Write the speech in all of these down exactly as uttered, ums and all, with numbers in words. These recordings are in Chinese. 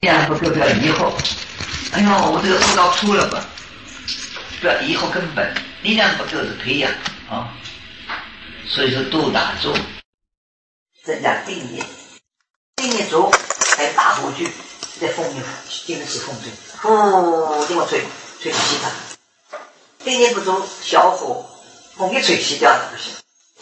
这样不就叫疑惑？哎呦，我这个悟道出了吧？不要疑惑根本，力量不就是培养啊？所以说度打坐，增加定力，定力足，还大火炬，在风里经得起风吹，呼，经过吹吹不熄它。定力不足，小火风一吹熄掉了不行。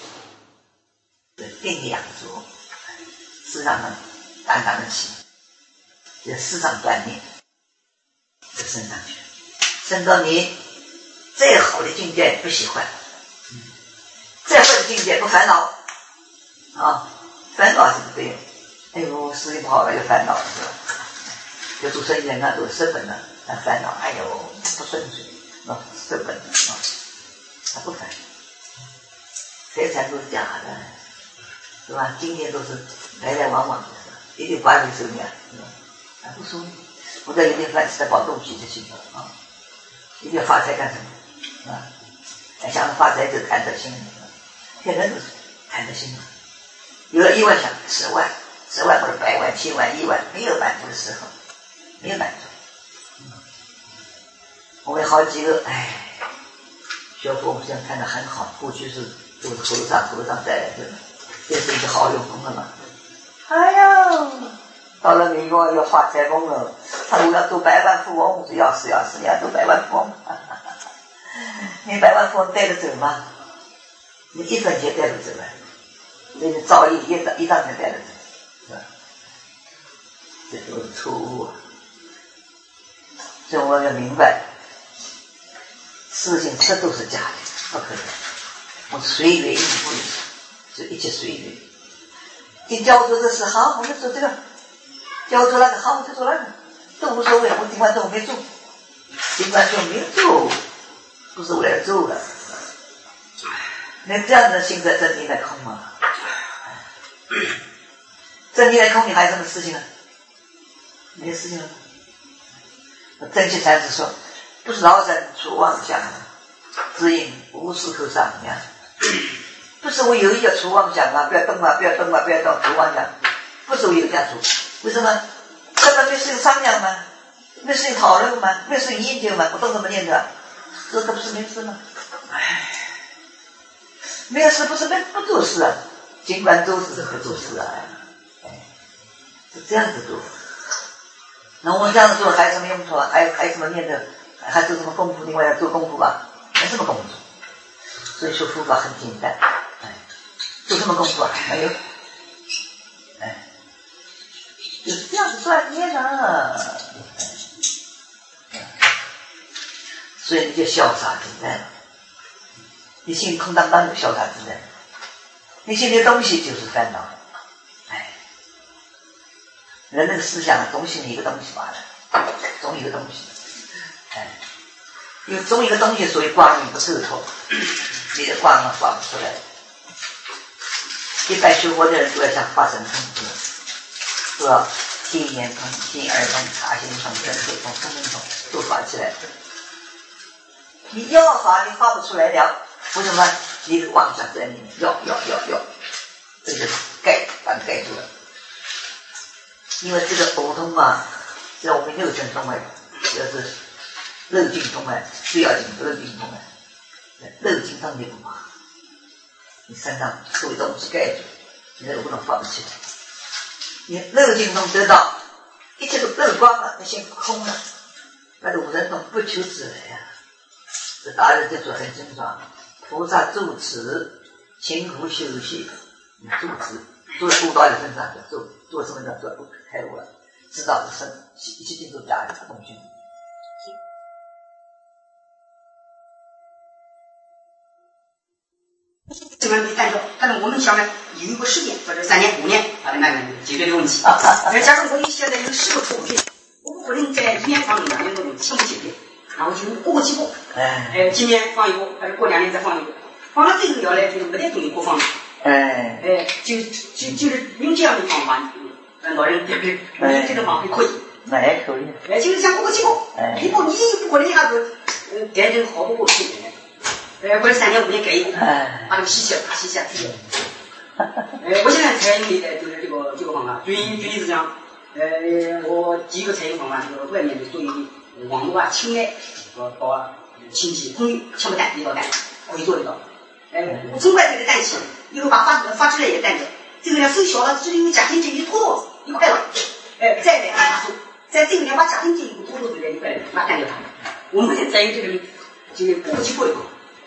定力养足，适当的担当得起，要适当锻炼，就升上去，升到你再好的境界不喜欢，嗯、再坏的境界不烦恼啊，烦恼是不对的。哎呦，事业不好了就烦恼了，是吧？就做生意人啊，都失本了，他烦恼，哎呦不顺遂，啊，失本了啊，他不烦，财产都是假的，是吧？今天都是来来往往的，是吧？一定管理手里啊，是吧？啊，不说，我在一定凡事在保动起就行了啊！一定要发财干什么？啊，想着发财就贪得心，现在都是贪得心了。有了一万想十万，十万或者百万、千万、亿万，没有满足的时候，没有满足。嗯、我们好几个，哎，学佛我们现在看得很好，过去是都是和尚和尚带来的，这是一个好用功了嘛。哎呀！到了美国要发财梦了，他如果要做百万富翁，是要死要死要做百万富翁。你百万富翁带得走吗？你一分钱带不走了，你造诣一张一张钱带得走，是吧？这都是错误啊！所以我们要明白，事情这都是假的，不可能。我随缘应不应，就一切随缘。你教做这事好，我就做这个。教做那个好，我就做那个，都无所谓。我尽管都没做，尽管就没做，不是为了做的。那这样的心在真理来空吗？真理来空，你还有什么事情啊？没事情了。真气禅师说：“不是老人出妄想，只因无事可上呀。”不是我有意要出妄想啊，不要动啊，不要动啊，不要动，出妄想，不是我有这样出。为什么？根本没事情商量吗？没事情讨论吗？没事情研究吗？我动什么念头？这可不是没事吗？唉，没有事不是没不做事啊，尽管做事是不做事啊，哎，是这样子做。那我们这样子做还有什么用处啊？还有还有什么念头？还做什么功夫？另外要做功夫吧？没什么功夫。所以说佛法很简单，哎，做什么功夫啊？没有，哎。就是这样子锻炼啊，所以你就潇洒自在了。你心空荡荡的潇洒自在，你心里的东西就是烦恼。哎，人那个思想总是一个东西罢了，总一个东西。哎，因为总一个东西，所以光明不透透，你的光啊发不出来。一般学佛的人都要像发神通知。是吧？心眼通、心耳通、察心通、身口通、身根通都发起来。你要发，你发不出来了，为什么？你妄想在里面，要要要要，这就是盖把它盖住了。因为这个佛通啊，在我们六尘通外，就是六经通外，最要紧的六经通外，六经通你不发，你身上所有东西盖住，你这个不能发不起来。你六经中得到一切都漏光了，那心空了，那五人中不求自来呀、啊。这大人在做很清楚，菩萨住持勤苦修习，你住持做在悟道的身上，做做什么呢？做不开悟了，知道是生，一切尽都假的东西。 这个没看到，但是我们想呢，有一个时间或者三年、五年，把它慢慢解决这个问题。呃，假如我现在有十个出不去，我不可能在一年放一年，有那种轻易解决，然后就过过几个，哎，呃，今年放一个，还是过两年再放一个，放到最后了呢，就是没得东西不放了，哎，哎，就就就是用这样的方法，呃，老人别别，用这个方法可以， 哎，可以， 哎，就是想过个几个，哎，你不你不可能一下子，呃，改成好多个去。呃，或者三年五年改一个，把这个洗起来，洗起来去掉。呃，我现在采用的就是这个这个方法，最最是这样， 呃，我几个采用方法，就是外面的做一个网络啊、青睐和把亲戚朋友全部蛋一道蛋，可以做得到。呃，我从外面的蛋起，以后把发发出来也蛋的，这个呢分小了，就是因为假定这一脱一块了，呃，再来发出，在这个呢把假定这一脱脱出来一块，把蛋掉它。我们在于这个这个过去过一过。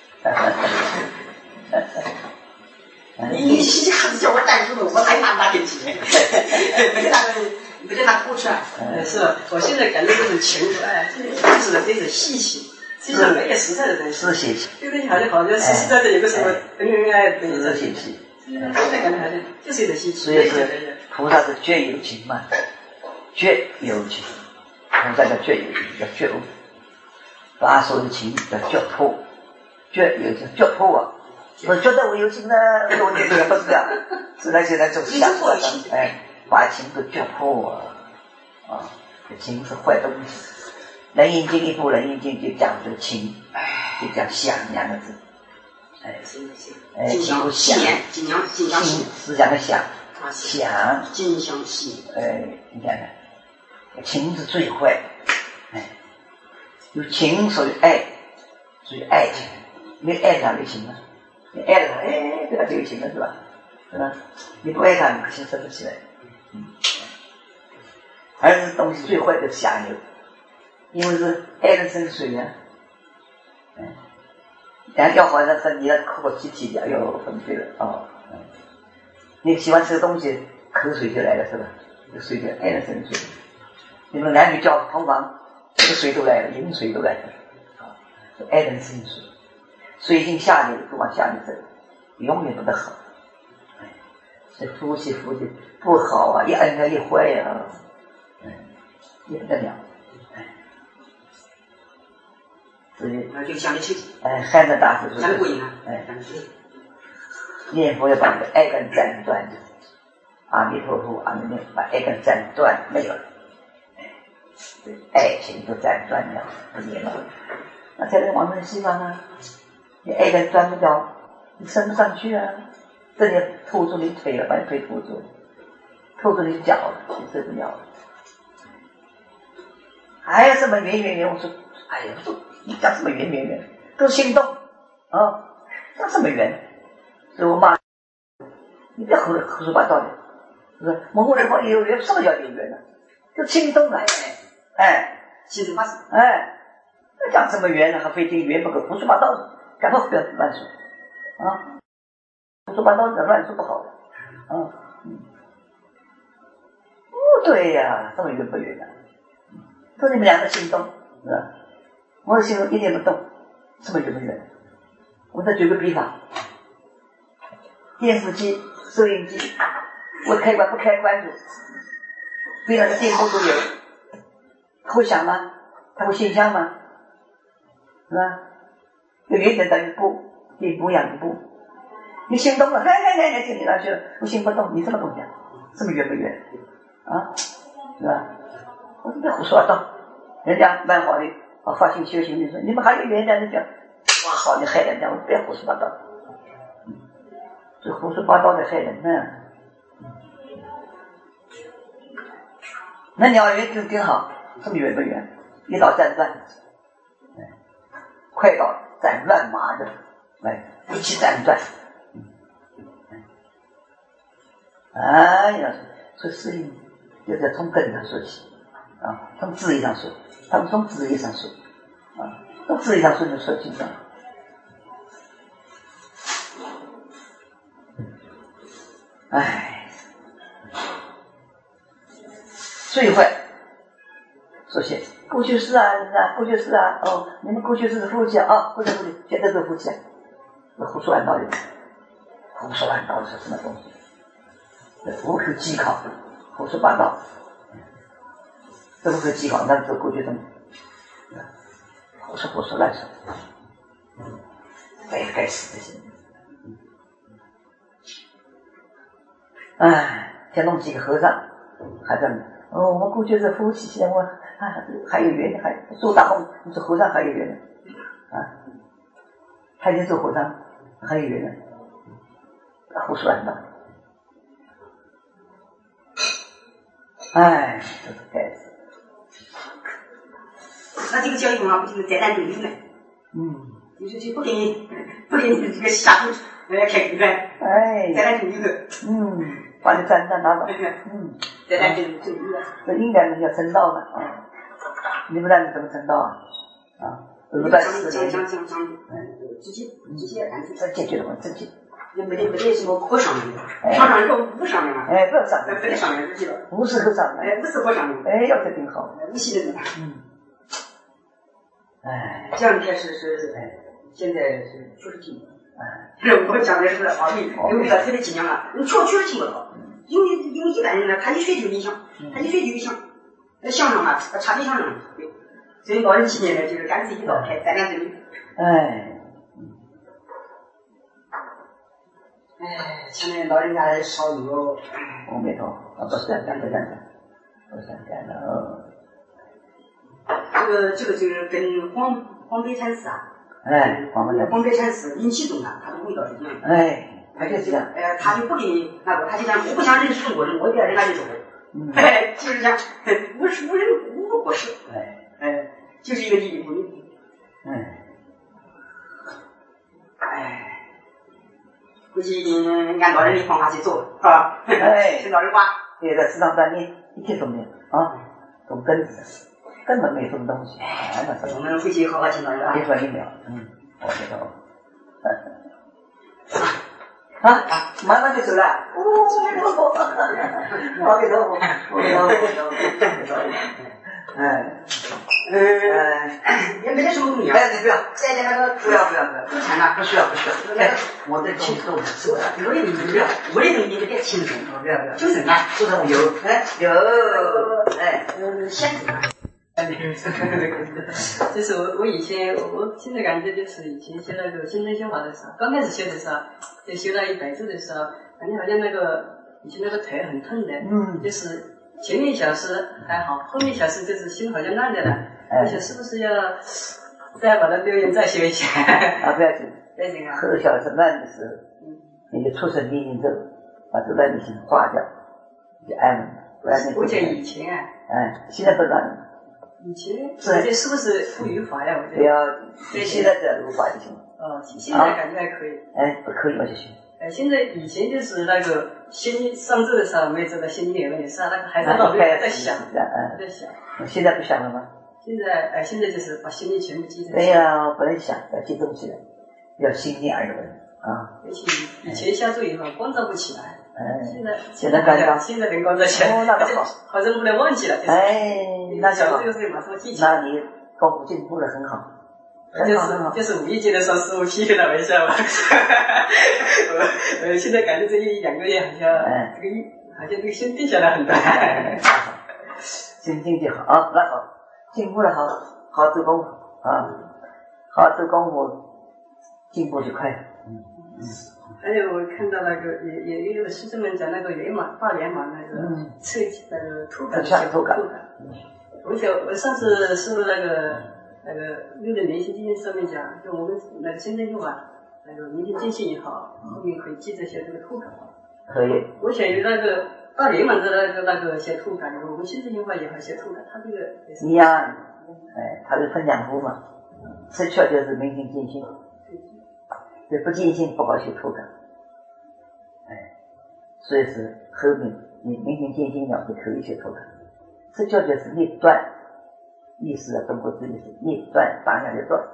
你你一下子叫我蛋出了，我才拿拿点钱，不给他不给他拖出来。 呃，是吧？我现在感觉这种情绪，哎，真是的，这种稀奇，实际上没有实在的东西。 是稀奇。 对不对？好像好像实实在在有个什么恩恩爱爱的东西。 是稀奇。 现在感觉好像就是一种稀奇。 所以是菩萨是觉有情嘛，觉有情，菩萨叫觉有情，叫觉悟。把所有情叫觉破，觉有情，觉破啊。我觉得我有情呢，我这个不是这样，是那现在就想着哎，把情都觉破啊，啊，情是坏东西。楞严经一部楞严经就讲这情，就讲想两个字，哎，哎，有想，情是讲的想，想， 金相系， 哎，你看看，情是最坏，哎，有情属于爱，属于爱情，没爱上就情了。你爱了他，哎，对他就有情了，是吧？是吧？你不爱他，你可心生不起来。嗯，而是东西最坏的想有，因为是爱的生水啊。嗯，然后要好像是你的口气体掉，又分飞了哦。嗯，你喜欢吃的东西，口水就来了，是吧？这水就爱的生水。你们男女交同房，这个水都来了，饮水都来了，啊，是爱的生水。水性下流就往下流走，永远不得好。哎，这夫妻夫妻不好啊，一恩爱一坏呀、啊，嗯，也不得了。哎，所以那就讲的清楚。 哎，汉的大师说， 讲的过瘾啊。 哎，念佛要把这个爱根斩断，阿弥陀佛，阿弥陀佛，把爱根斩断没有了，哎，爱情都斩断了，不念了，那才能往生西方啊。你爱根钻不掉，你升不上去啊！这里拖住你腿了，把你腿拖住，拖住你脚了，你受不了了。还有什么圆圆圆？我说，哎呀，我说你讲什么圆圆圆？都心动啊！讲什么圆？所以我骂你，不要胡胡说八道的，是不是？蒙古人话有缘，什么叫有缘呢？就心动啊！哎， 心动发生， 哎，那讲什么缘呢？还非得缘不可，胡说八道的。赶快不要乱说啊！胡说八道的乱说不好的啊！嗯，不对呀、啊，这么圆不圆的？说你们两个心动是吧？我的心动一点不动，这么圆不圆？我再举个比方，电视机、收音机，我开关不开关住，为了个电波都有，它会响吗？它会现象吗？是吧？有原点等于不，电波样的不，你心动了，嘿嘿嘿嘿，听你上去了，我心不动，你什么东西啊？这么圆不圆？啊，是吧？我说别胡说八道，人家蛮好的，啊，发信息的兄弟说，你们还有缘的，人家哇好，你害人家，我说别胡说八道，嗯，这胡说八道的害人呢。那鸟缘更更好，这么圆不圆？一刀斩断，快刀斩乱麻的，来一起斩断。哎呀，这事情就是从根上说起啊，从字义上说，他们从字义上说啊，从字义上说就说清楚了。哎，最坏说些过去式啊，啊，过去式啊，哦，你们过去式是夫妻啊，哦，不是夫妻，现在是夫妻啊，那胡说八道的，胡说八道是什么东西？不可稽考，胡说八道，这不可稽考，那这过去什么？胡说胡说乱说，该该死的些。哎，先弄几个和尚，还在哦，我们过去是夫妻，现在我啊还有缘，还做大梦，你说和尚还有缘呢？啊，他已经做和尚，还有缘呢，胡说八道。 哎，这是该死。 那这个教育文化不就是再单独立呢？ 嗯， 就是就不给你不给你这个下注来开口呗。 哎， 再单独立的。 嗯，把你站站拿走。嗯， 再单独独立的。 这应该人家成道了啊！你不然你怎么成道啊？啊，二百四讲年。 讲讲讲，嗯，直接直接干脆。 这解决了问题。 也没得没得什么可上面的，上面叫无上面嘛。 哎，不要上面， 不得上面就记了。 无是可上面。 哎，无是可上面。 哎，要决定好。 无锡的。 嗯。哎， 这样开始是哎，现在是确实听不懂。 哎， 我讲的是奥秘，因为特别紧张了，你确确实听不懂。因为因为一般人呢，他一学就影响，他一学就影响，那相声嘛，差别相声对，所以老人今年呢，就是干脆一道开三两对。 哎， 哎，现在老人家烧油， 阿弥陀佛，不想干不想干，不想干了。 这个这个就是跟黄黄白禅师啊， 哎，黄白禅， 黄白禅师引起中他，他的味道是一样的。 哎，他就这样， 哎，他就不给你那个，他就讲我不想认识中国人，我别人家认识我。 嗯， 哎，就是讲无是无人无不过事。 哎， 哎，就是一个利益不义。 哎， 哎。估计一定按老人的方法去做，是吧？ 哎， 听老人话。 这个市场上你一切都没有啊，都根子，根本没什么东西。哎，那是我们回去好好听老人话。 一分一秒，嗯，我知道。啊啊，马上就走了。哦，我给他，我给他，我给他。哎， 呃，也没得什么东西。 哎，你不要， 现在那个不要不要不要， 不谈了， 不需要不需要。哎，我的亲手做的， 我的东西不要，我的东西你别亲手， 不要不要， 就是那， 做的有，哎有，哎， 嗯，先生。 就是我我以前我现在感觉就是以前学那个新生修法的时候，刚开始学的时候，就学到一百字的时候，感觉好像那个以前那个腿很痛的， 嗯， 就是前面小时还好，后面小时就是心好像烂的了，而且是不是要再把它留言再学一下？ 啊，不要紧， 不行啊。 后小时烂的时候，你的出生年龄咒，把这烂的心化掉，就安了。不然你我讲以前啊， 哎，现在不让。 以前而且是不是不语法呀？我觉得。 不要，现在只要如法就行。 哦，现在感觉还可以。 哎，不可以嘛就行。 呃，现在以前就是那个心上字的时候没做到心里面，是那个还在脑子里在想， 嗯， 在想。 现在不想了吗？ 现在哎，现在就是把心里全部记在。 对呀，不能想，要记东西的，要心念而为啊。 而且以前下注以后光照不起来， 嗯， 现在现在干照， 现在能光照起来， 哦，那个好， 好像不能忘记了。 哎，那就好，那你功夫进步的很好。 就是就是五一节的时候，师傅批评了我一下嘛。我呃现在感觉这一两个月好像这个一好像这个心定下来很大。 心静就好啊，那好，进步了好，好做功夫啊，好做功夫，进步就快了。嗯嗯。 还有我看到那个也也也有师兄们讲那个圆满大圆满那个测那个吐感的吐感。 我想我上次是那个那个六的明心经上面讲，就我们那个现在用啊，那个明心见性也好，后面可以记这些这个吐感。 可以。 我想有那个大圆满的那个那个写吐感，我们现在用法也好写吐感，它这个也是一样，哎，它是分两步嘛，实确就是明心见性。这不见性不好学吐感，哎，所以是后面你明心见性了就可以学吐感。这叫就是逆断，意思啊，中国字意思逆断，当下就断，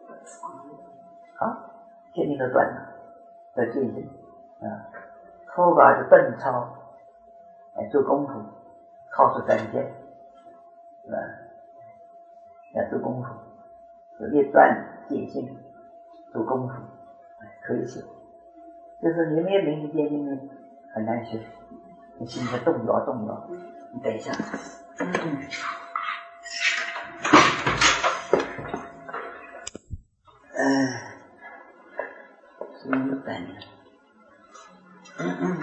好，见性都断了，叫见性啊。吐感是顿超，哎，做功夫，超出三界，是吧？要做功夫，是逆断见性，做功夫。可以学，就是你没有明心见性呢，很难学。你心在动摇动摇，你等一下。嗯。嗯。什么概念？嗯嗯。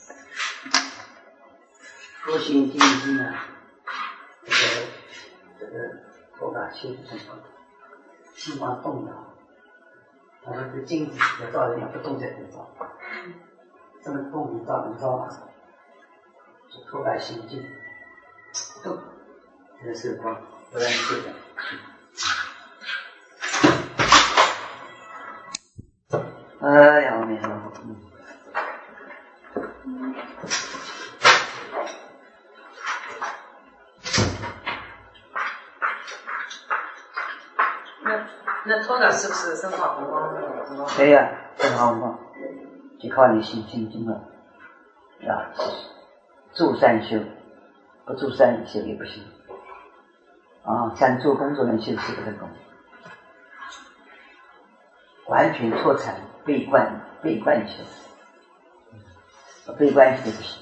佛心见性啊，这个这个头发心很动，心往动摇。我们的镜子要照人要不动在地方，这么动你照你照嘛，是突然心境， 动， 这是光，不然休的。哎呀，我没说，嗯。 那那头脑是不是生发红光？ 对呀、啊，生发红光，就靠你心清净了，啊，助善修，不助善修也不行。啊，想做工作人修是不成功，完全脱产，悲观悲观修，悲观修不行。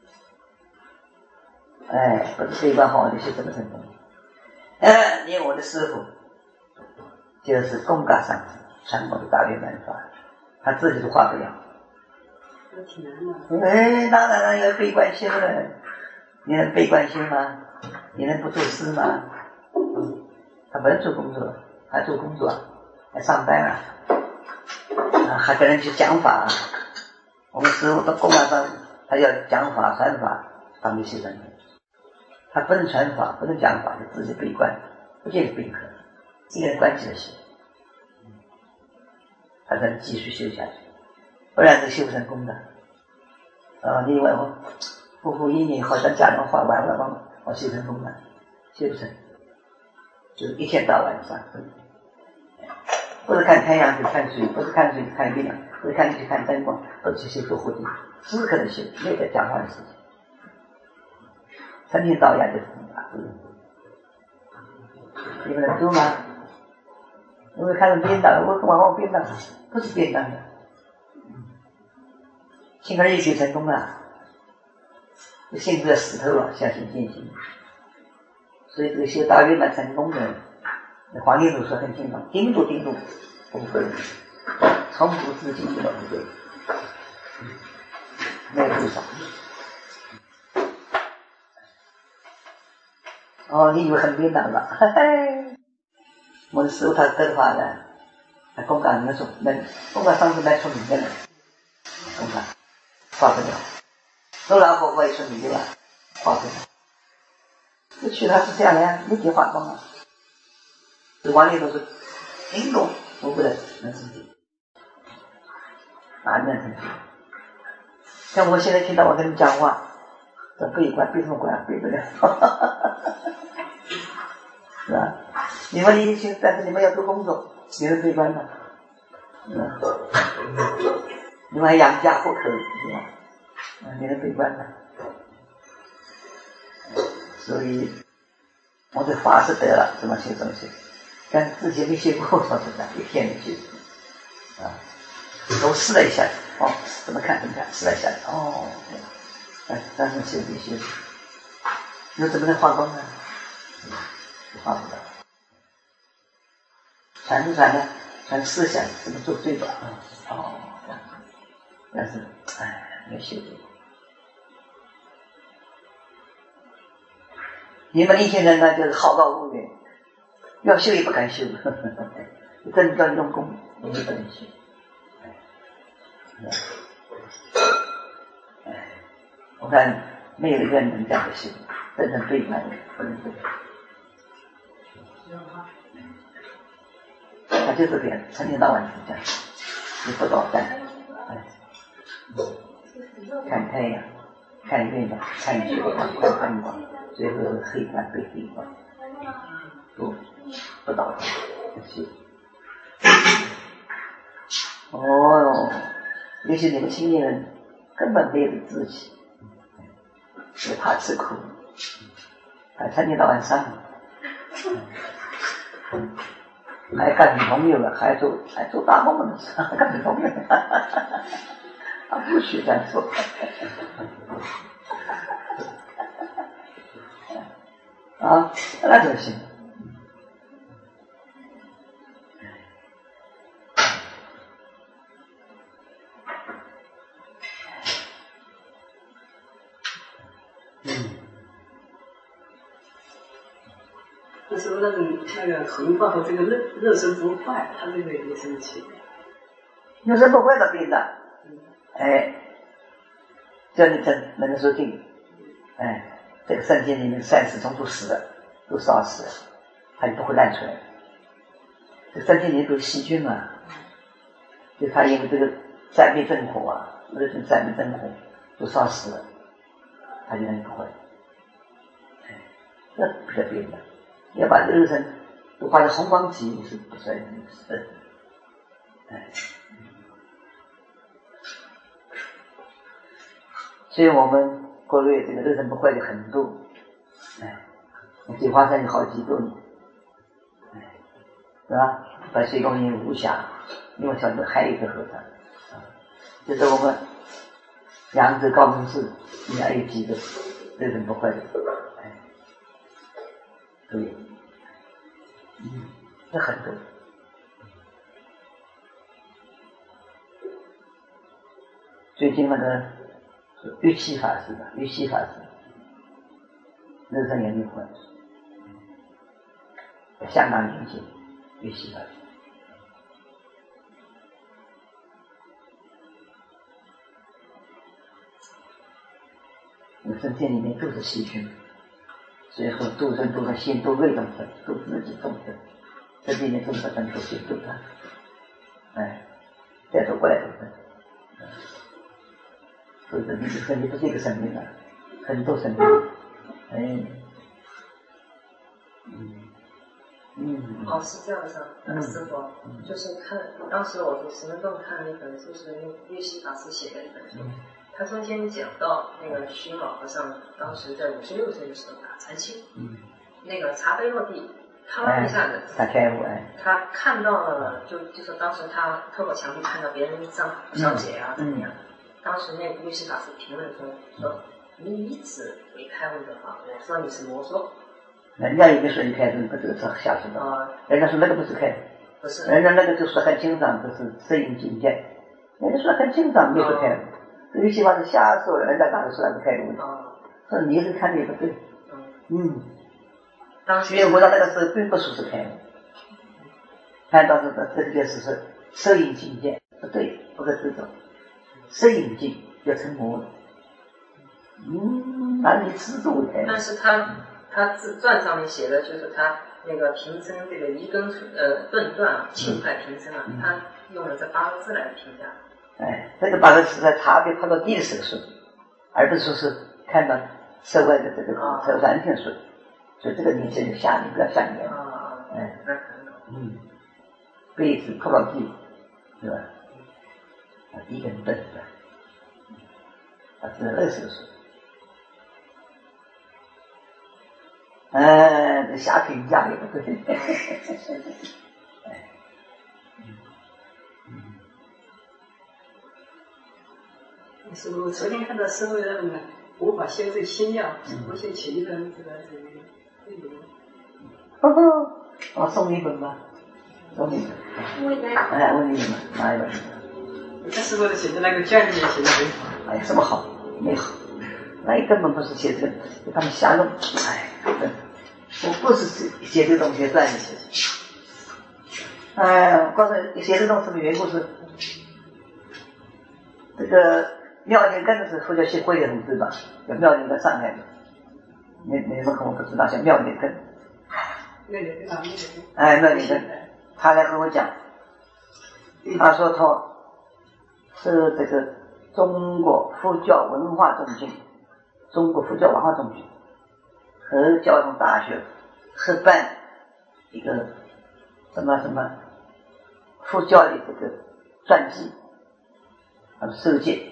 哎，不是悲观好的修怎么成功？哎，连我的师傅就是贡嘎上传我的大圆满法，他自己都画不了。 挺难的。 哎，当然了，要悲观修了，你能悲观修吗？你能不做事吗？他不能做工作，还做工作，还上班啊，啊还跟人去讲法。我们师傅到公案上，他要讲法传法，当一些人，他不能传法，不能讲法，就自己悲观，不见得悲观，一个人关起来修，他才能继续修下去，不然是修不成功的。啊，你以为我夫妇一年好像讲的话完了完我修成功了，修不成。就是一天到晚上，不是看太阳就看水，不是看水就看月亮，不是看就看灯光，不是去修做活计，时刻的修，没有在讲话的事情。成天到晚就是啊，你们能做吗？因为看成编导，我往往编导，不是编导的，轻而易举成功了，心不要死透了，相信坚信。所以这个修大圆满成功的，黄帝都说很清楚，盯住盯住不会，从古至今都不会，没有多少。哦，你以为很简单吧？嘿嘿，我的师傅他得话呢，他公干那种，那公干上次蛮出名的了，公干画不了，我老婆我也出名的了，画不了。过去他是这样的呀，没给化妆啊。这王力都是听懂不会的能自己，哪能成就？像我现在听到我跟你讲话，这背关背什么关？背不了，是吧？你们年轻，但是你们要做工作，你能背关吗？是吧？你们还养家糊口，是吧？嗯，你能背关吗？所以我这法是得了，怎么修怎么修，但自己没修过，说实在，一天没修过啊。我试了一下，哦，怎么看怎么看，试了一下，哦，哎，但是修没修，你怎么能化光呢？化不了。传是传呢，传思想怎么做对吧？哦，但是哎，没修过。你们年轻人呢，就是好高骛远，要修也不敢修，呵呵呵，真正用功也不能修。哎，我看没有一个人能这样修，真正对观的不能对。他就是这样，成天到晚是这样，也不捣蛋，哎，看太阳，看月亮，看雪光，看灯光。最后是黑官被黑官，不不倒腾，不修。哦，尤其你们青年人根本没有志气，也怕吃苦，还成天到晚上，还干女朋友了，还做还做大梦了，还干女朋友，他不许这样做。啊，那就行。嗯。 那时候那种那个横发和这个热热身不快，它这个也生气。 热身不快的病的，哎，叫你真能够说定，哎。 这个圣经里面三十种都死了，都烧死了，它就不会烂出来。这圣经里面都是细菌嘛，就它因为这个战灭真火啊，热情战灭真火都烧死了，它就能不会。那不是别的，要把热身都画在红光体是不算是。哎，所以我们国内这个热身不坏的很多，哎，桂花山有好几个，哎，是吧？白水公园无暇，另外小区还有一个和尚，啊，就是我们扬州高门寺里面有几个热身不坏的，哎，都有，嗯，这很多。最近那个玉器法师的玉器法师，热身也没坏，相当年轻，玉器法师。那身体里面都是细菌，所以说度生度生心度未动生，度自己动生，这里面都是很多心度它，哎，再走过来都是。所以这你和你不是一个生命了，很多生命，哎，嗯嗯。 哦，是这样的，嗯，师傅，嗯、就是看当时我在石门洞看了一本，就是那玉溪法师写的一本书，嗯、他中间讲到那个虚老和尚当时在五十六岁的时候打禅期，嗯，那个茶杯落地，啪一下子， 他开悟哎， 他看到了，就就是当时他透过墙壁看到别人上小姐啊、怎么样。当时那个律师法师评论说：“说你以此为开悟的话，我说你是魔说。 人家也没说你开悟，不这个是瞎说的。啊，人家说那个不是开悟，不是，人家那个就说很清爽，这是摄影境界。人家说很清爽，没说开悟。这律师法师瞎说了，人家当时说那个开悟的。啊，说你是看的也不对。嗯，当时因为我到那个时候并不说是开悟，看到这个这个是摄影境界，不对，不是这种。”摄影镜要成魔了，嗯，那你自作为开。 但是他他自传上面写的就是他那个平生这个一根呃顿断啊，轻快平生啊，嗯、他用了这八个字来评价。 哎，这个八个字在茶杯泡到地的时候说，而不是说是看到社外的这个这完全说，所以这个年轻人下面不要下面啊，哎，那可能嗯，杯子泡到地，是吧？一根笨的，他只能二十岁。嗯，这瞎评价也不对。 师傅，我昨天看到师傅那种无法修这心药，我先请一本这个这个。 哦吼，我送你一本吧，送你一本。哎，问你们哪一本？ 那师傅写的那个卷里面写的很好， 哎，什么好？没好，那根本不是写这个，他们瞎弄。哎，我不是写这东西赚的写。哎，我告诉你，写这东西的缘故是，这个妙龄根是佛教协会的同志吧？叫妙龄根上海的，你你们可能不知道，叫妙龄根。 妙龄根啊，妙龄根。 哎，妙龄根，他来和我讲，他说他。是这个中国佛教文化中心，中国佛教文化中心和交通大学合办一个什么什么佛教的这个传记，他们收集，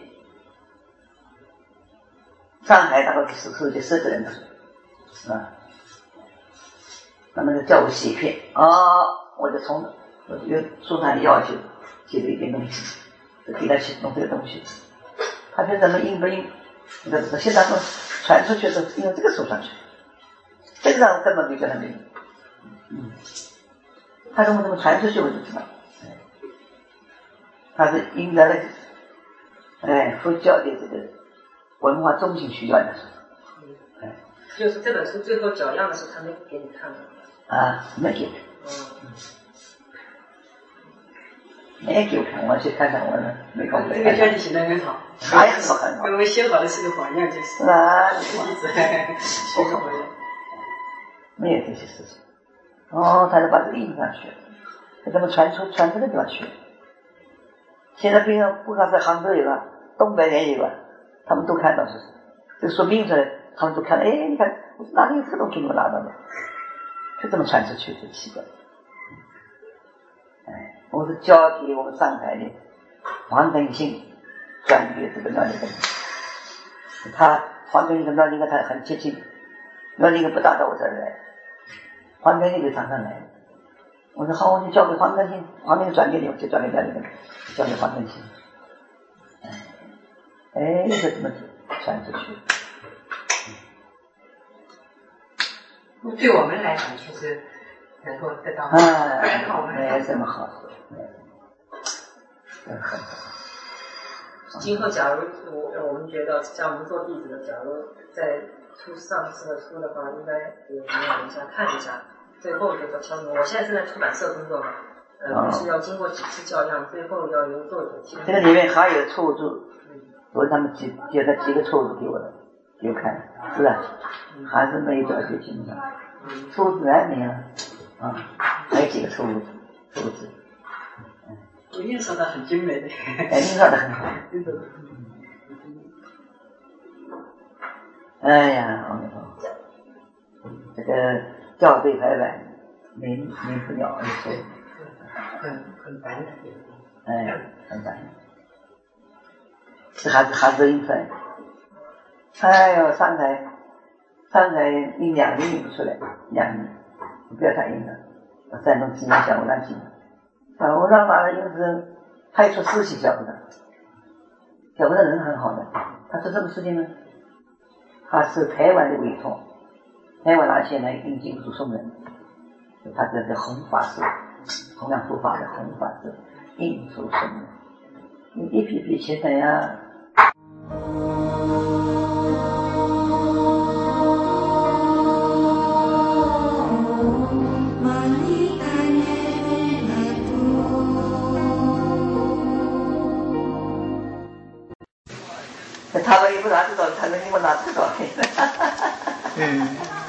上海大概是收集十个人的，是吧？那么就叫我写一篇，哦，我就从我就书上的要求写了一点东西。给他去弄这个东西，他说怎么印不印？这个现在说传出去是因为这个书上去，这个上我根本没叫他们印。嗯，他说我怎么传出去我就知道，哎，他是印在了哎佛教的这个文化中心需要的书， 哎，就是这本书最后脚样的时候他没给你看的啊，没给。嗯没给我看，我去看看我呢，没搞这个专辑写得很好， 啥样都很好， 跟我们写好的是个榜样，就是。 那一直学个榜样。 没有这些事情。哦，他就把这个印上去了，给他们传出传这个地方去。现在不要不管在杭州有个，东北也有个，他们都看到是，这个说明出来，他们都看，哎，你看哪里有这个东西，你们拿到的，就这么传出去，就奇怪。哎，我是交给我们上海的黄登新转给这个廖立根，他黄登新跟廖立根他很接近，廖立根不大到我这儿来，黄登新就常常来。我说好，我就交给黄登新，黄登新转给你，我就转给廖立根，交给黄登新。哎，就这么传出去。 对我们来讲，确实能够得到， 啊， 不然看我们没什么好说，嗯，很好。 今后假如我我们觉得像我们做弟子的，假如在出上次的书的话，应该给人家看一下。最后就说敲门，我现在正在出版社工作嘛，呃，是要经过几次校样，最后要由作者签。 这个里面还有错误字，我他们几写了几个错误字给我的，给我看，是吧？还是没有了解清楚，错误字还没有，啊，还有几个错误字，错误字。 我印刷的很精美的， 哎，印刷的很好。哎呀，阿弥陀佛，这个校对排版，民民不了而说， 很很烦的。 哎，很烦。这还是还是印出来。哎呦，上海，上海印两年印不出来，两年，不要太印了。我山东济南小武让进。啊，我让把他因是派出四系小武让，小武让人很好的，他做什么事情呢？他是台湾的委托，台湾那些呢印进驻送人，他这是弘法师，弘扬佛法的弘法师，印驻送人，你一批批写的呀。他们也不拿这照片，他们给我拿这个照片。 嗯。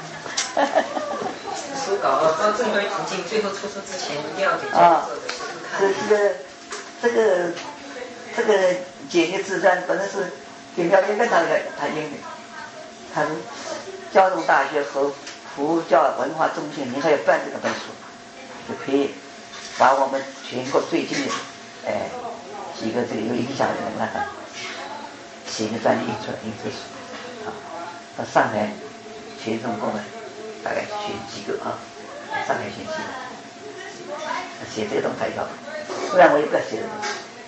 书稿到正规途径，最后出书之前一定要给作者看。 这这个这个这个简约自传本来是给廖立根他他印的，他是交通大学和佛教文化中心，你还要办这个本书，就可以把我们全国最近的哎几个这个有影响的人那个。写个专利印出来，印出书啊！到上海全中国的大概选几个啊，上海选几个，写这个东西要，不然我也不要写这个。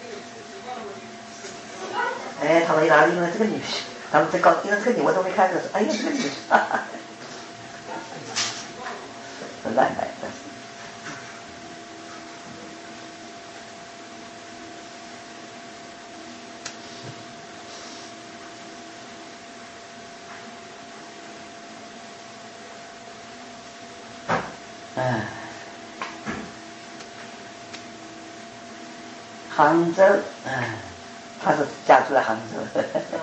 哎，他们一拿因为这个女婿，他们在搞，因为这个女我都没看过，说哎呀这个女婿，哈哈，是乱来的。嗯，杭州，嗯，他是嫁出了杭州，呵呵呵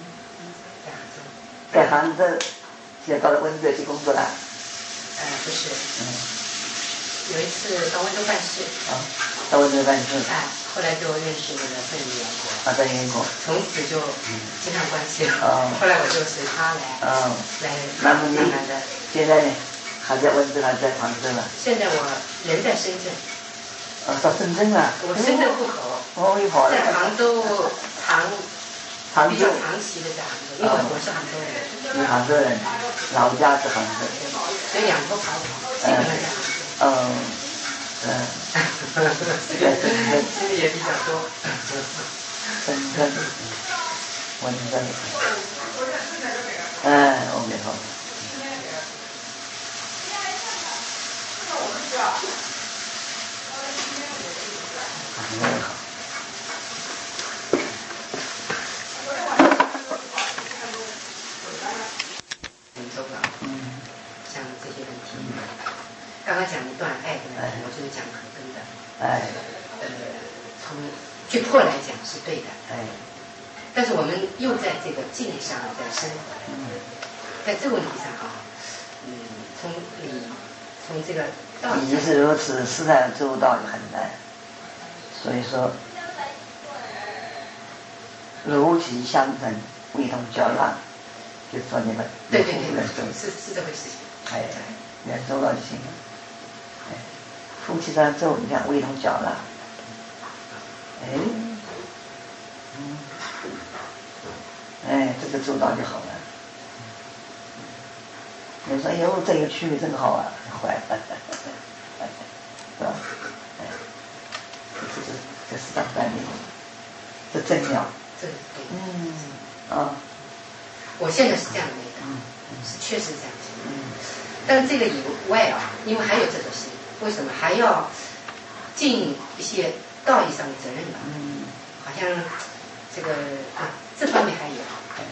在杭州，现在到了温州去工作了。 呃，不是，嗯，有一次到温州办事。 啊，到温州办事。 哎，后来就认识那个邓元国。 啊，邓元国。 从此就经常关系了。哦。后来我就随他来。哦。来。 那么你现在呢？还在温州，还在杭州了。 现在我人在深圳。 啊，到深圳了。 我深圳户口。 哦，又好了。 在杭州长， 杭州比较长期的在杭州，因为我是杭州人。 是杭州人，老家是杭州。 所以两头跑跑，基本上在杭州。 嗯嗯。这个深圳经历也比较多。 深圳，温州。哎，我没好。很好。嗯， 像这些问题，刚刚讲一段爱的问题，我就是讲很根的。 哎， 呃， 从据破来讲是对的， 哎， 但是我们又在这个境上在生活， 嗯， 在这个问题上啊，嗯，从理从这个道理理是如此，实在做到很难。所以说，如其相成，味同嚼蜡，就是说你们对对对， 圆周是是这回事情。 哎，圆周了就行了。哎，夫妻相咒，你看味同嚼蜡。哎，嗯，哎，这个做到就好了。你说，哎呦，这个区别真好啊，坏了，是吧？哎，这是这是当观念，这真妙。 这嗯，啊， 我现在是这样认为的， 嗯， 是确实这样子。 嗯， 但是这个以外啊，因为还有这种心，为什么还要尽一些道义上的责任吧？ 嗯， 好像这个啊，这方面还有。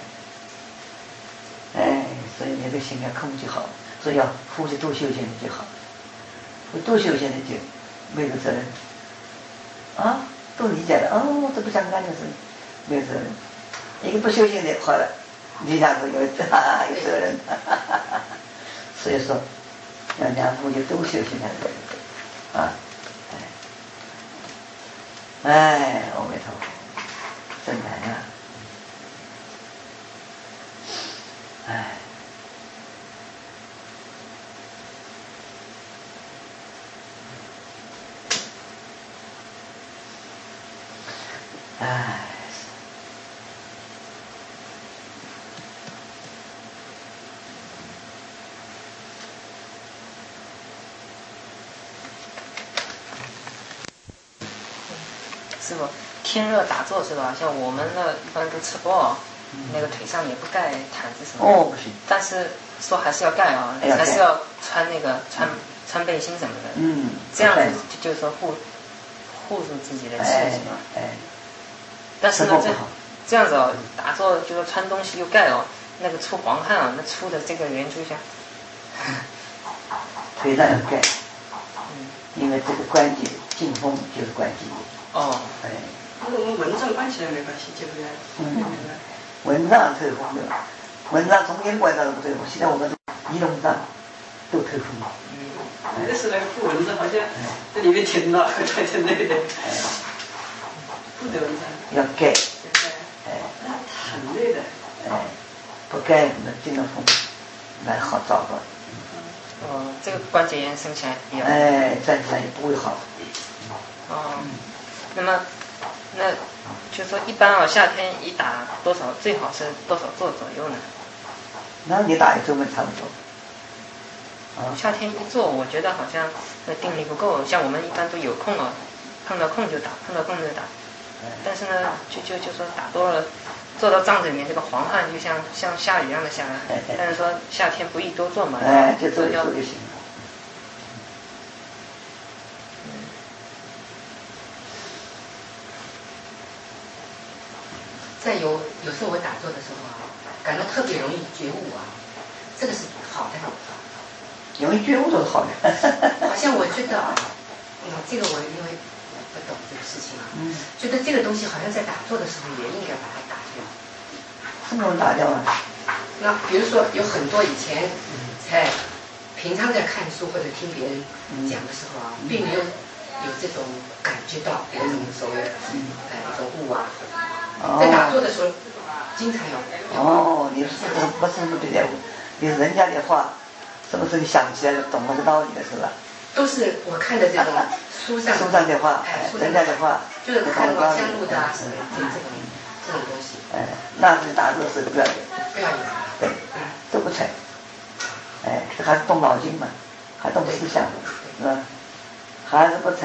哎，所以你这心要控制好，所以要夫妻多修行的就好，多修行的就没有责任，啊，都理解了，哦，这不相干的事，没有责任。一个不修行的好了，你两个有哈哈有责任，哈哈哈哈。所以说，要两夫妻都修行才对，啊，哎，哎，阿弥陀佛，真难啊。哎，哎， 师傅，天热打坐是吧？像我们那一般都吃饱。那个腿上也不盖毯子什么的， 哦，不行。 但是说还是要盖啊， 哎、 还是要穿那个穿、嗯、穿背心什么的。 嗯， 这样子就就是说护护住自己的气是吧？ 哎。哎但是呢，这这样子哦，打坐就是穿东西又盖哦，那个出黄汗啊，那出的这个圆珠像。 腿上要盖，嗯，因为这个关节进风就是关节。 哦。 哎。 那我们蚊帐关起来没关系，对不对？ 嗯。蚊帐透风的，蚊帐从前关上都不透风，现在我们尼龙帐都透风。 嗯，那是那个布蚊子，好像这里面停了，太挺累的。不得蚊帐。 要盖。 哎。那很累的。 哎，不盖那进了风，蛮好糟糕。 哦，这个关节炎生起来比较。 哎，站起来也不会好。 哦，那么。那就说一般啊，夏天一打多少最好是多少坐左右呢？ 那你打一周嘛差不多。 啊，夏天一坐，我觉得好像那定力不够。像我们一般都有空了，碰到空就打，碰到空就打。但是呢，就就就说打多了，坐到帐子里面，这个黄汗就像像下雨一样的下来。但是说夏天不宜多坐嘛， 哎，就坐一坐就行了。 在有有时候我打坐的时候啊，感到特别容易觉悟啊，这个是好的。 容易觉悟都是好的。 好像我觉得啊，嗯，这个我因为不懂这个事情啊，嗯，觉得这个东西好像在打坐的时候也应该把它打掉。 什么打掉啊？ 那比如说有很多以前在平常在看书或者听别人讲的时候啊，嗯、并没有有这种感觉到有一种所谓呃一种悟啊。在打坐的时候，经常要。 哦，你是不是不对的？你是人家的话，什么时候你想起来了，懂了这道理了，是吧？ 都是我看的这种书上。 书上的话， 哎， 人家的话， 就是看王香露的啊什么这这种这种东西。 哎，那是打坐是不要有。 不要有。 对，都不成。哎，这还是动脑筋嘛，还动思想，是吧？还是不成。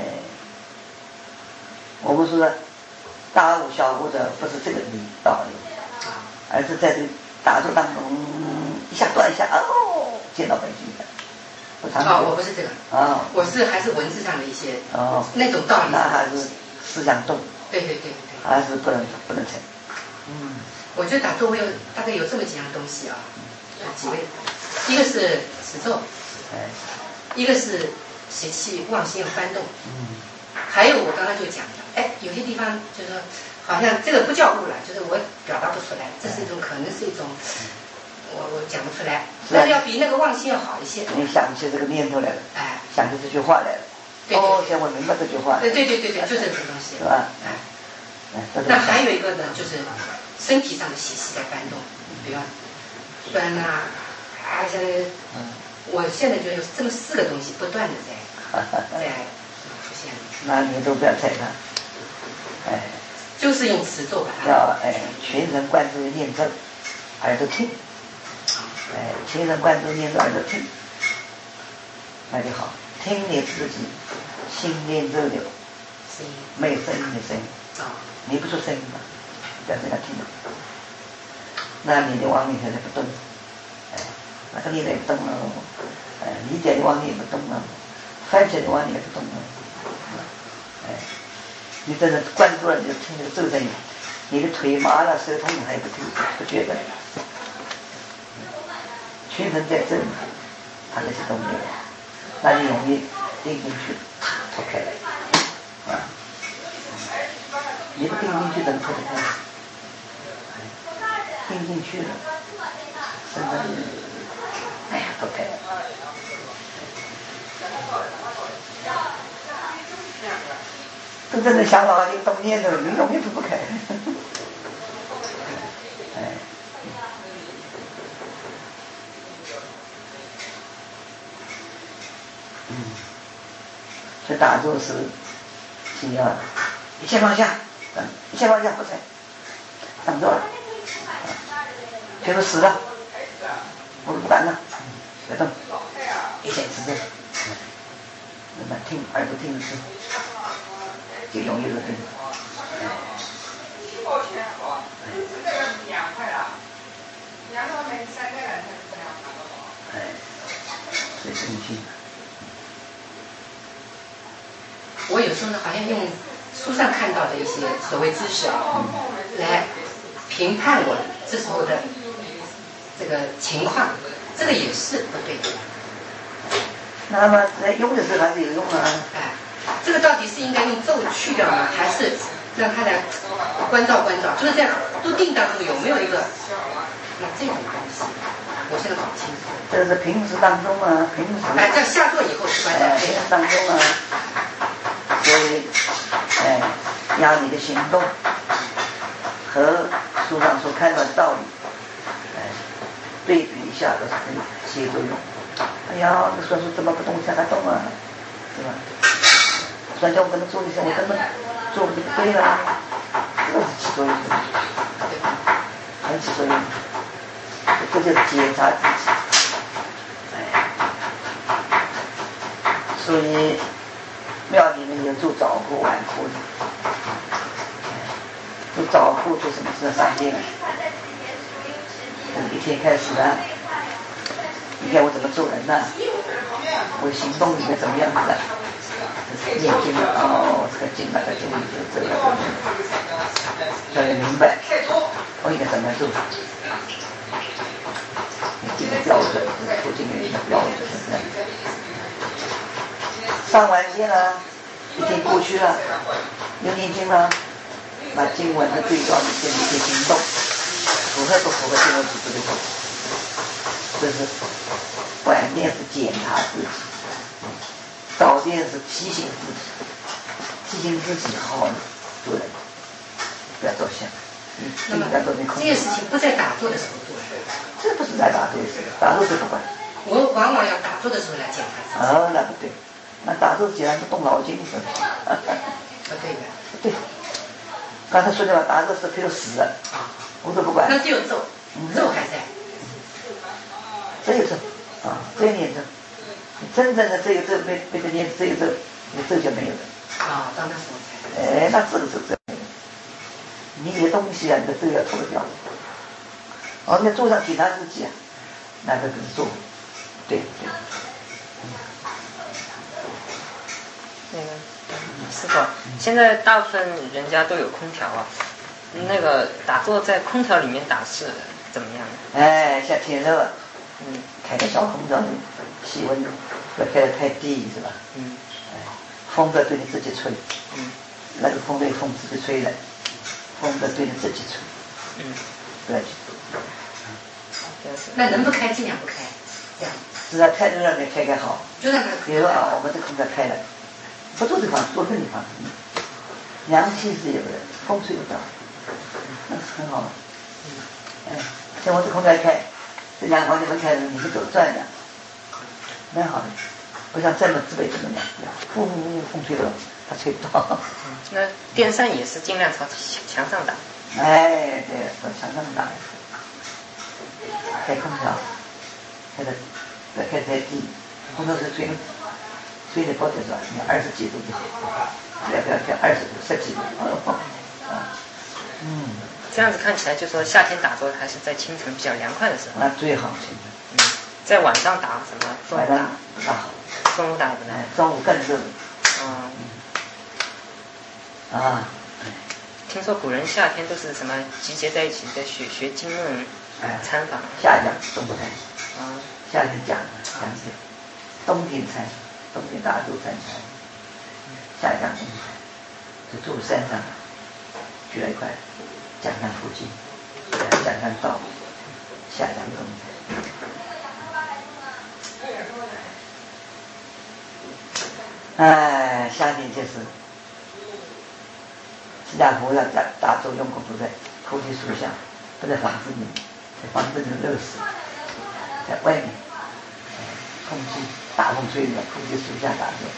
我们说。大悟小悟的不是这个理道理，而是在这个打坐当中一下断一下，哦，见到本心的。不常哦，我不是这个。 哦， 我是还是文字上的一些哦那种道理。 那还是思想动。 对对对对。 还是不能不能成。嗯。 我觉得打坐我有大概有这么几样东西啊，有几位，一个是持咒， 哎， 一个是邪气妄心翻动， 嗯， 还有我刚刚就讲的哎，有些地方就是说，好像这个不叫悟了，就是我表达不出来，这是一种可能是一种，我我讲不出来，但是要比那个忘心要好一些。 你想起这个念头来了， 哎， 想起这句话来了。哦，现在我明白这句话。 对对对对对，就这个东西。 是吧？ 哎。 哎。 那还有一个呢，就是身体上的习气在翻动，比方酸呐，啊，像我现在就有这么四个东西不断的在在出现。 那你都不要猜它。哎。 就是用词咒把它。 要哎，全神贯注念咒，耳朵听。哎，全神贯注念咒，耳朵听，那就好。听你自己心念咒流，没有声音的声音，你不出声音嘛，表示他听到。那你的妄念现在不动，哎，那个力量不动了，哎，理解的妄念不动了，翻起的妄念不动了，哎，你真的关注了，你就听这个咒声音，你的腿麻了，手痛还不听不觉得，全身在震，他那些都没有。那就容易定进去，脱开来，啊！你不定进去怎么脱得开？定进去了，真的，哎呀，脱开了。真正的想法已经动念头了，你容易脱不开。哎。嗯，所以打坐是是要一切放下，嗯，一切放下不在，打坐了，全都死了，我不管了，别动，一切持咒，那么听耳朵听的是，就容易入定。多少钱哦？这个两块了，两块买三个人才这样拿到。哎，所以正气。 我有时候呢，好像用书上看到的一些所谓知识啊，来评判我这时候的这个情况，这个也是不对的。 那么在用的时候还是有用啊。 哎，这个到底是应该用咒去掉呢，还是让他来关照关照？就是在入定当中有没有一个那这种东西？我现在搞不清楚。 这是平时当中啊，平时。 哎，在下座以后是关照。 平时当中啊。所以，哎，让你的行动和书上所看到的道理，哎，对比一下，都是可以起作用。哎呀，这算术怎么不动，才还动啊，是吧？算叫我跟他做一下，我根本做不对了，这是起作用的，很起作用。这就是检查自己，哎，所以。庙里面有做早课晚课的，做早课做什么事上殿，我一天开始啊，你看我怎么做人呢、啊？我行动里面怎么样子的？念经哦，这个经那个经就这个，要明白我应该怎么做。你这个标准是佛经里面的标准。上完经了，一天过去了，又念经了，把经文的对照你跟你的行动，符合不符合经文指示的走？这是晚殿是检查自己，早殿是提醒自己，提醒自己好好做人，不要做相。嗯， 那么这件事情不在打坐的时候做， 这不是在打坐的时候，打坐时不管。 我往往要打坐的时候来检查自己。 哦，那不对。那打坐既然是动脑筋是吧？ 不对的。 对。刚才说的嘛，打坐是譬如死了，我都不管。 那只有咒，咒还在。 只有咒啊，只有念咒。真正的这个咒被被这念这个咒，你咒就没有了。 啊，到那时候才。 哎，那这个咒真没有。你这些东西啊，你的咒要脱掉。哦，你做上检查自己啊，那个就是做，对对。 那个师傅，现在大部分人家都有空调啊，那个打坐在空调里面打是怎么样的？ 哎，像天热，嗯，开个小空调，气温不要开得太低，是吧？ 嗯。 哎，风不要对你自己吹， 嗯， 那个风对风自己吹的，风的对着自己吹， 嗯， 不要去。 那能不开尽量不开，这样。 只要开着让你开开好。 就那个。 比如啊，我们这空调开了，不住地方，多个地方，凉气是有的，风吹不到，那是很好的。嗯，像我这空调开，这两个房间门开着，你是走转的，蛮好的，不像这么自备这么凉，呼呼呼风吹到，它吹不到。 那电扇也是尽量朝墙上打。 哎，对，朝墙上打。开空调，开的不要开太低，空调是吹吹的高点是吧？你二十几度就行，不要不要开二十度、十几度，啊，嗯。 这样子看起来，就说夏天打坐还是在清晨比较凉快的时候。 那最好清晨。 嗯，在晚上打什么？中午打不大好。 中午打不来。 中午更热。 嗯。 啊。 听说古人夏天都是什么集结在一起在学学经论。 哎， 参访。 夏讲中餐， 啊， 夏天讲讲解，冬天参，冬天大家都参参，夏讲中餐，就住山上，聚在一块，讲讲佛经，讲讲道，夏讲中餐。哎，夏天就是释迦佛要大大众用功都在菩提树下，不在房子里面。在房子里热死，在外面，空气大风吹着，空气树下打坐。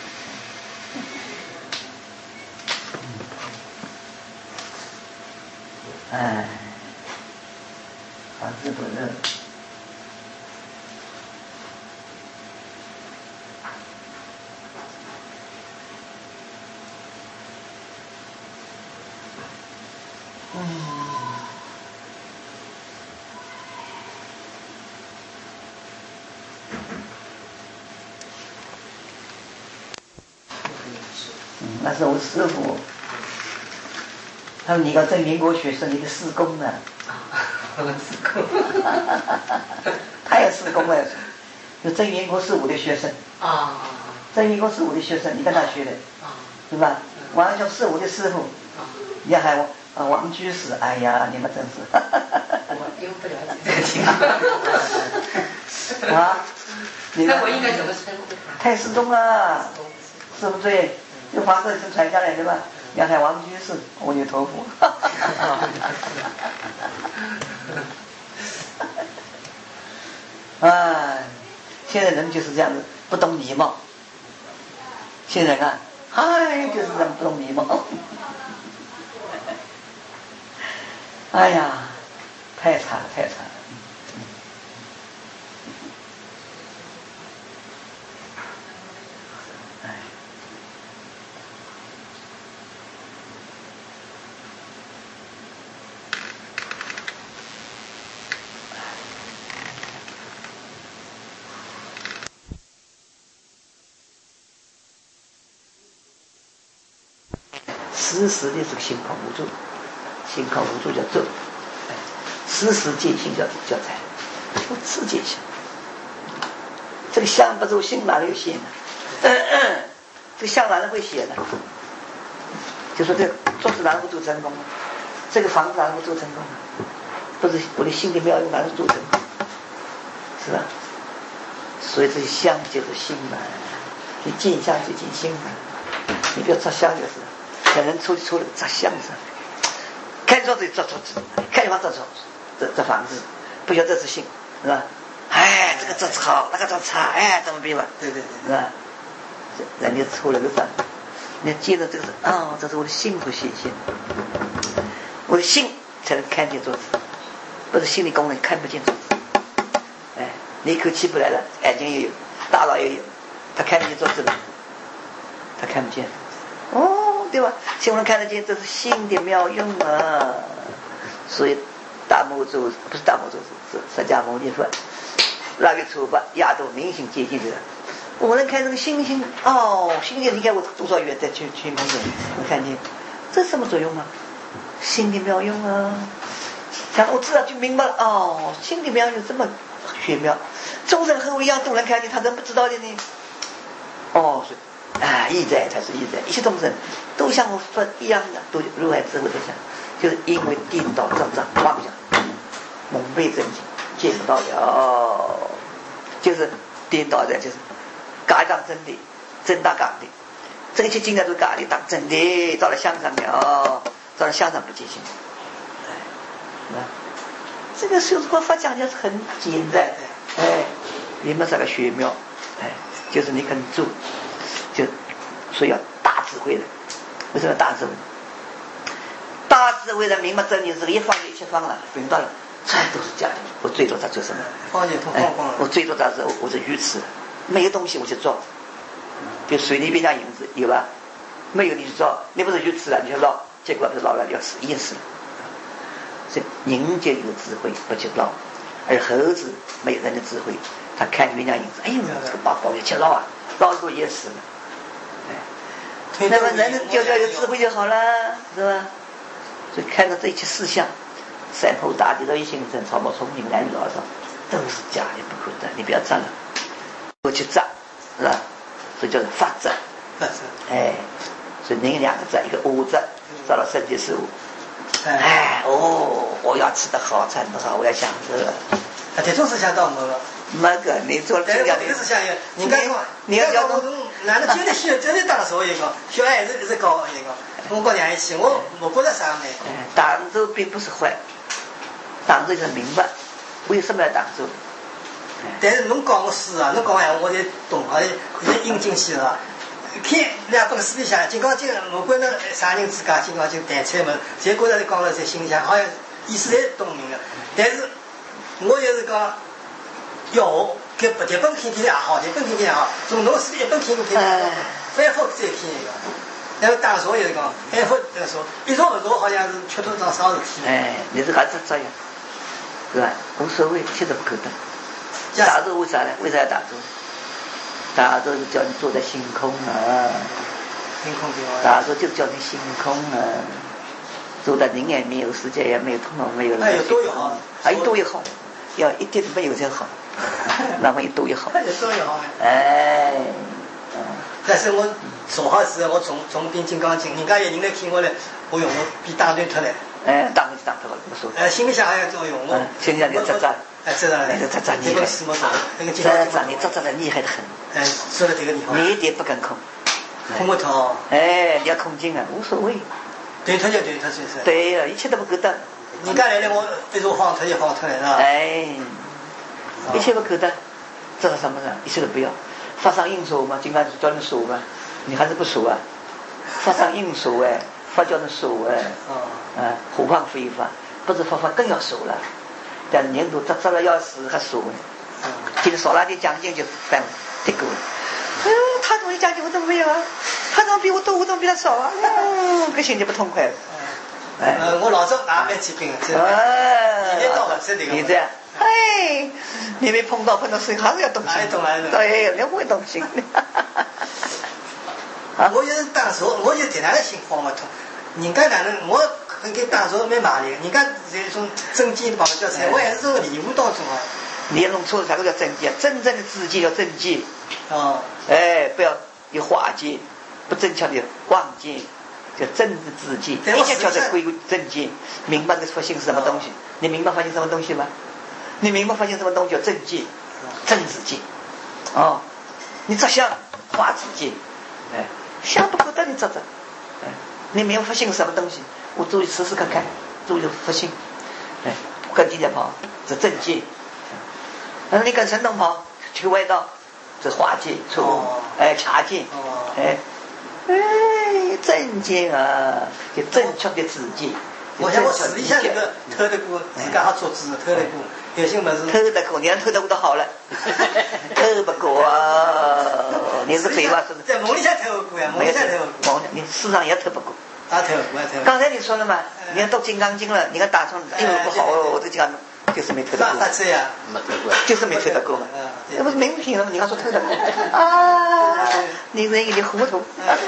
哎，房子多热。嗯。那是我师父，他说你要证明国学是你的师公呢。 师公。 他也师公了，就郑元国是我的学生。 啊。 郑元国是我的学生，你跟他学的，是吧？王兄是我的师傅，你还我啊王居士，哎呀，你们真是。 我又不了解这个情况。 啊？ 那我应该怎么称呼他？ 太师宗啊，是不对？就华佗是传下来的吧？阳海王居士，阿弥陀佛。啊，现在人就是这样子，不懂礼貌。现在看，嗨，就是这样不懂礼貌。哎呀，太惨了，太惨了。时时的这个心靠无助，心靠无助叫咒，时时见性叫叫财，不持见性。这个相不住心哪里有心呢？嗯嗯，这个相哪能会写呢？就说这做事哪能不做成功呢？这个房子哪能不做成功呢？不是我的心的妙用哪能做成功？是吧？所以这个相就是心嘛，你见相就见心嘛，你不要着相就是。有人出去出了砸箱子，开桌子砸桌子，开地方砸桌子，这这房子不晓得这是心，是吧？哎，这个桌子好，那个桌子差，哎，怎么比吧？对对对，是吧？人家出了个账，你记得这个是哦，这是我的心不显现，我的心才能看见桌子，不是心理功能看不见桌子。哎，你一口气不来了，眼睛也有，大脑也有，他看得见桌子了，他看不见。哦。对吧？心能看得见，这是心的妙用啊！所以大摩祖不是大摩祖，是释迦牟尼佛那个处把亚度明心接近的，我能看这个星星哦，星星离开我多少远，在去去梦中能看见，这什么作用啊？心的妙用啊！想我知道就明白了哦，心的妙用这么玄妙，众生和我一样都能看见，他怎么不知道的呢？哦，是啊，意在才是意在，一切众生都像我佛一样的，都如来智慧的像，就是因为颠倒障障妄想，蒙蔽真经，见不到了，就是颠倒的，就是假当真的，真当假的，这一切经典都是假的当真的，到了相上了，到了相上不见性，哎，这个修佛法讲的是很简单，哎，你们这个玄妙，哎，就是你肯做。就所以要大智慧的，为什么大智慧？大智慧的明白真理是一方一切方了，明白了，全都是假的。我最多他做什么？哎，我最多他是我是愚痴，没有东西我去做。比如水里边加银子有吧？没有你去做，你不是愚痴了，你去捞，结果不是捞了要死，淹死了。所以人间有智慧不去捞，而猴子没有人的智慧，他看人家银子，哎呦，这个宝宝要去捞啊，捞了淹死了。那么人就要有智慧就好了，是吧？所以看到这一切事项，山河大地都一形成，草木丛林男女老少，都是假的，不可得。你不要占了，不去占，是吧？所以叫做法占。哎，所以人两个占，一个五占，造了身体事物。哎，哦，我要吃得好，穿得好，我要享受。 啊，这种事想到没了。 那个你做这个这个是想要，你看讲，你要讲我种，难道觉得小真的当时一个小孩子是高一个，我跟人一起，我我觉得啥呢？ 打坐并不是坏，打坐就是明白为什么要打坐。 但是侬讲我是啊，侬讲哎，我得懂啊，也引进去了。看两本书里向，金刚经，我管那啥人自家金刚经谈出门，结果在讲了在心里向，好像意思也懂明了。但是我也是讲。有，搿不迭本看看也好，迭本看看也好，从侬书里一本看看看，反复再看一个。然后打坐也是讲，反复再说，一坐不坐好像是吃头桩啥事体。 哎，你是还是这样，是吧？无所谓，切都不可得。打坐为啥呢？为啥要打坐？打坐是叫你坐在星空啊， 星空地方。 打坐就叫你星空啊，坐在人也没有，世界也没有，通通没有。 哎，有多有好， 哎，多也好，要一点都没有才好。那么一多也好， 多也好。 哎， 嗯。但是我做好事，我从从编《金刚经》，人家有人来看我嘞，我用我比打断脱了。 哎，打断就打断了，无所谓。 哎，心里想还要作用，我。 心里想你扎扎。 哎，知道了。 那个扎扎厉害。 那个金刚经。 扎扎你扎扎的厉害的很。 哎，说的这个厉害。 你一点不敢空。 空不脱。 哎，你要空静啊，无所谓。 对脱就对脱，就是。 对了，一切都不可得。 人家来了，我一说晃脱就晃脱了，是吧？ 哎。一切不可得，这是什么呢？一切都不要。法上应手嘛，经常叫你守嘛，你还是不守啊？法上应手哎，法叫你守哎，啊，何况非法？不是法法更要守了。但是人都扎扎了要死还守呢。今天少拿点奖金就翻这个。嗯，他怎么奖金我都没有啊？他怎么比我多，我怎么比他少啊？嗯，这心里不痛快。 哎，我老早拿买几瓶，这你这样。哎，你没碰到碰到事情还是要动心，对，你不会动心。 啊，我就是打坐，我就在那个心慌不通。人家哪能我跟跟打坐没马力，人家这种正见跑叫菜，我还是这个礼物当中啊。 你弄错了啥个叫正见？真正的自见叫正见。 哦。 哎，不要有化见，不正确的妄见，叫真的自见。一切叫做归正见，明白这个佛性是什么东西？你明白佛性什么东西吗？你明白发现什么东西叫正见、正自见，哦，你只想化自见，哎，想不可得你这这，哎，你明白发现什么东西？我注意试试看看，注意发现，哎，跟地铁跑是正见，然后你跟神通跑去外道，这化见错误，哎，掐见，哎，哎，正见啊，就正确的自见。 我想我私底下这个偷得过，自家好做主偷得过，有些么子偷得过，你要偷得过都好了，偷不过啊！你是废话是不是？ 在梦里向偷过呀，梦里向偷过。 梦你世上也偷不过。 啊，偷过，偷过。 刚才你说了嘛，你要读金刚经了，你看打从哎呦不好哦，我这讲就是没偷得过。 啥子呀？ 没偷过。 就是没偷得过嘛，那不是明品了吗？你刚说偷得过啊？你人有点糊涂。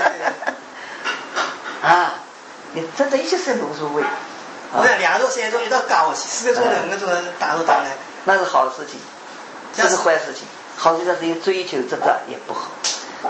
啊。你真的一些事都无所谓。 我想两个钟、三个钟一道搞下去，四个钟头、五个钟头打都打来。 那是好事情，这是坏事情。好事情是有追求，这个也不好。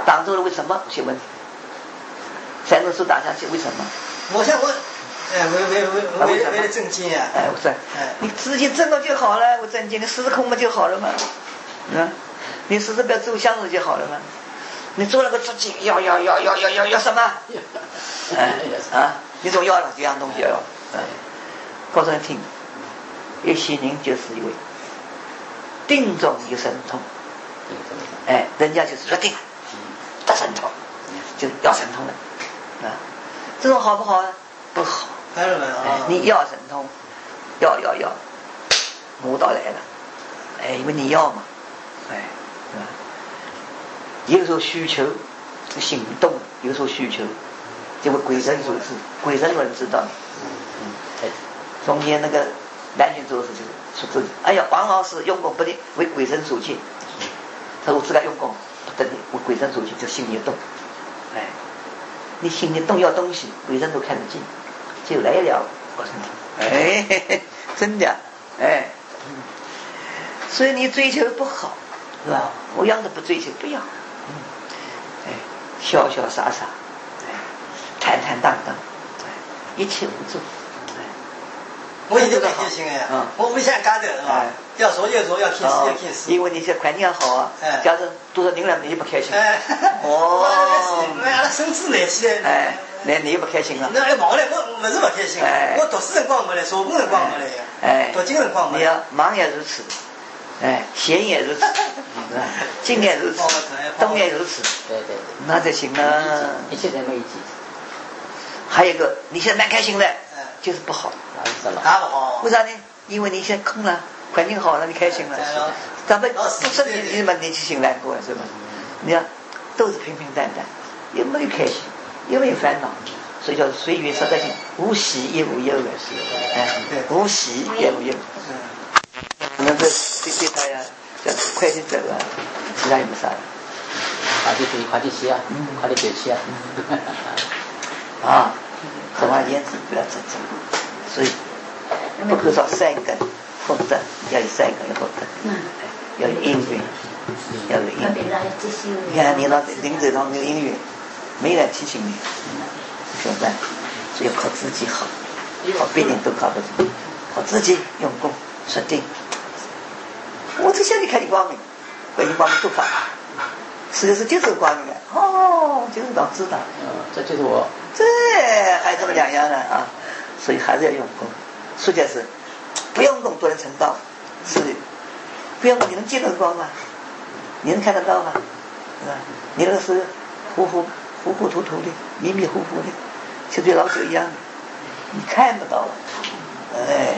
挡住了为什么？些问题。三种手打下去为什么？ 我想我，哎，为为为为为了正经啊！ 哎，我说，哎，你自己正了就好了，我正经，你时时空嘛就好了嘛，嗯，你时时不要走相子就好了嘛。你做了个自己，要要要要要要要什么？哎啊，你总要了这样东西要，嗯，告诉你听，一些人就是因为定中有神通，哎，人家就是决定得神通，就要神通的。啊，这种好不好啊？不好。 当然了啊， 你要神通，要要要，魔道来了，哎，因为你要嘛，哎，是吧？有时候需求，行动有时候需求，就会鬼神所致，鬼神有人知道。嗯，中间那个南巡做的事情，说自己，哎呀，王老师用功不灵，为鬼神所借。他说我自个用功不得力，为鬼神所借，就心里动，哎。你心里动要东西，鬼人都看得见，就来了。我说你，哎嘿嘿，真的，哎，嗯，所以你追求不好，是吧？我要的不追求，不要，嗯，哎，潇潇洒洒，哎，坦坦荡荡，哎，一切无助，哎， 我一直在开心哎，嗯，我不想干的是吧？要说要说要开始要开始， 因为你这环境好啊，哎，假如多少人了，你也不开心， 哎，哦，那阿拉孙子来起来， 哎，那你也不开心了， 那忙嘞，我不是不开心，哎，我读书辰光没来，上课辰光没来呀，哎，读经辰光没来， 你要忙也如此，哎，闲也如此，静也如此，动也如此， 对对， 那就行了， 一切人没一起。 还有一个，你现在蛮开心的，就是不好， 哪不好？ 为啥呢？因为你现在空了。环境好了，你开心了，咱们身体你嘛年纪心难过是吧？你看都是平平淡淡，也没有开心，也没有烦恼，所以叫随缘实在性，无喜也无忧的，哎，无喜也无忧。那这对对他呀，叫快点走啊，其他也没啥了。 快点去，快点去啊！嗯，快点去啊！ 啊，总而言之不要争争，所以不可少三根。福德要有三个，要福德，嗯，要有因缘，要有因缘。你看你那临走上没有因缘，没人提醒你，怎么办？所以要靠自己好，靠别人都靠不住，靠自己用功决定。我只想你看你光明，观音光明多法，实际就是光明的，哦，就是当知道， 嗯，这就是我， 这还这么两样呢啊，所以还是要用功，实际是。不用功都能成道，是的。不用功你能见得光吗？你能看得到吗？是吧？你那个是糊糊糊糊涂涂的，迷迷糊糊的，就对老酒一样的，你看不到了。哎，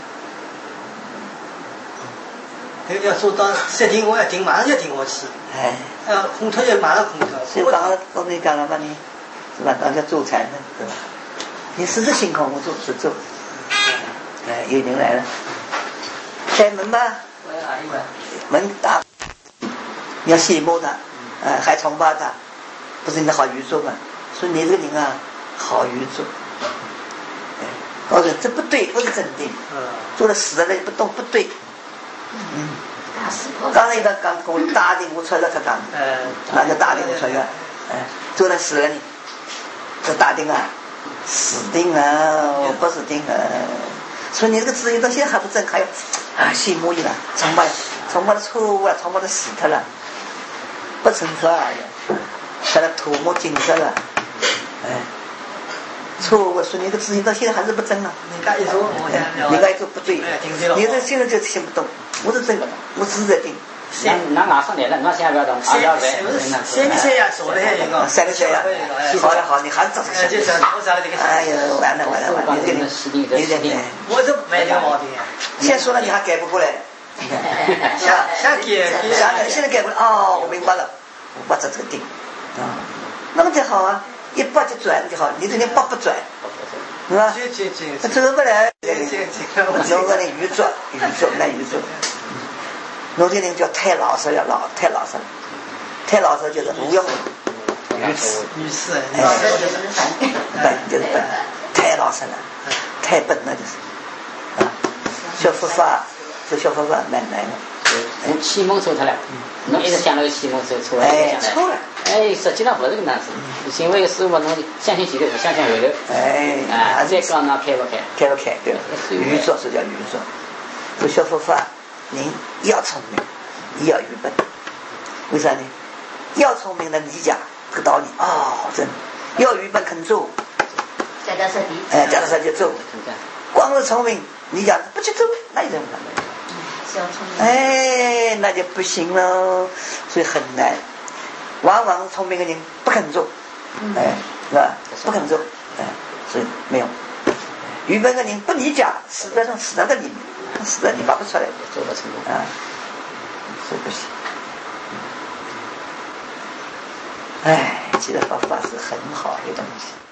这个要做到设定，我要定，马上就定下去。 哎， 呃，空脱就马上空脱。 所以刚刚刚才讲了嘛，你是吧？当下做禅的，对吧？你时时心空，我做不做？哎，有人来了，开门吧，门打，你要羡慕他，呃，还崇拜他，不是你的好愚拙嘛？说你这个人啊，好愚拙。哎，告诉你这不对，不是真的。嗯。做了死了人不动不对。嗯。刚才一个刚跟我打的，我出来他讲，呃，那个打的我出来，哎，做了死了你，这打定啊，死定啊，我不死定啊。所以你这个资源到现在还不正，还有啊羡慕你了，崇拜，崇拜的错误了，崇拜的死他了，不成佛而已，他的土木精神了，哎，错误。说你这个资源到现在还是不正啊！ 你刚一说，我想， 你刚一说不对，你这现在就听不懂，我是真的，我只是在定。 那那马上来了，那现在不要动， 三三个三呀，说的还有一个， 三个三呀，好了好，你还是找这个。哎呀，完了完了完了，你这个你这个， 我这没这个毛病。 先说了你还改不过来， 想想改， 想现在改不了哦，我明白了，我这这个定啊，那么就好啊，一八就转就好，你这连八不转，是吧？这走不来，弄个人愚拙愚拙那愚拙。弄这人叫太老实了，老太老实了，太老实就是无用愚痴，愚痴， 哎，就是笨，就是笨，太老实了，太笨了就是，啊，学佛法，这学佛法蛮难的。 从启蒙走出来，侬一直想那个启蒙走出来， 哎，错了，哎， 哎，实际上不是这个样子，行为事物嘛，侬相信前头，不相信后头。 哎， 啊，再讲那开不开？ 开不开？对吧？愚拙是叫愚拙。做小佛法，人要聪明，也要愚笨。为啥呢？要聪明能理解这个道理，哦，真的；要愚笨肯做， 脚踏实地。 哎，脚踏实地做。光是聪明，你讲不去做，那有什么？ 是要聪明。 哎，那就不行了，所以很难。往往聪明的人不肯做，哎，是吧？不肯做，哎，所以没用。愚笨的人不理解，死在那死在这里，死在你拔不出来， 做不成功啊，所以不行。哎，其实佛法是很好的东西。